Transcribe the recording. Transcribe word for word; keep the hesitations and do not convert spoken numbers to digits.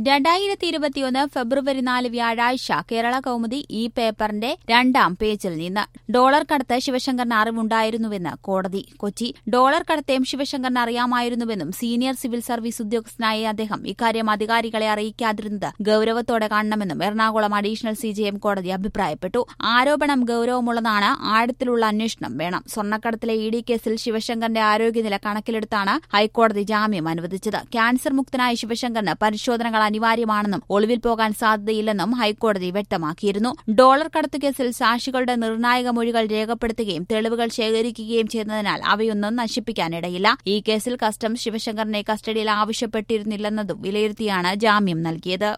രണ്ടായിരത്തി ഇരുപത്തിയൊന്ന് ഫെബ്രുവരി നാല് വ്യാഴാഴ്ച കേരള കൗമുദി ഈ പേപ്പറിന്റെ രണ്ടാം പേജിൽ നിന്ന് ഡോളർ കടത്ത് ശിവശങ്കറിന് അറിവുണ്ടായിരുന്നുവെന്ന് കോടതി. കൊച്ചി. ഡോളർ കടത്തേയും ശിവശങ്കറിന് അറിയാമായിരുന്നുവെന്നും സീനിയർ സിവിൽ സർവീസ് ഉദ്യോഗസ്ഥനായ അദ്ദേഹം ഇക്കാര്യം അധികാരികളെ അറിയിക്കാതിരുന്നത് ഗൌരവത്തോടെ കാണണമെന്നും Ernakulam additional C J M കോടതി അഭിപ്രായപ്പെട്ടു. ആരോപണം ഗൌരവമുള്ളതാണ്, ആഴത്തിലുള്ള അന്വേഷണം വേണം. സ്വർണ്ണക്കടത്തിലെ ഇ ഡി കേസിൽ ശിവശങ്കറിന്റെ ആരോഗ്യനില കണക്കിലെടുത്താണ് ഹൈക്കോടതി ജാമ്യം അനുവദിച്ചത്. ക്യാൻസർ മുക്തനായ ശിവശങ്കറിന് പരിശോധനകൾ അനിവാര്യമാണെന്നും ഒളിവിൽ പോകാൻ സാധ്യതയില്ലെന്നും ഹൈക്കോടതി വ്യക്തമാക്കിയിരുന്നു. ഡോളർ കടത്തുകേസിൽ സാക്ഷികളുടെ നിർണായക മൊഴികൾ രേഖപ്പെടുത്തുകയും തെളിവുകൾ ശേഖരിക്കുകയും ചെയ്യുന്നതിനാൽ അവയൊന്നും നശിപ്പിക്കാനിടയില്ല. ഈ കേസിൽ കസ്റ്റംസ് ശിവശങ്കറിനെ കസ്റ്റഡിയിൽ ആവശ്യപ്പെട്ടിരുന്നില്ലെന്നതും വിലയിരുത്തിയാണ് ജാമ്യം നൽകിയത്.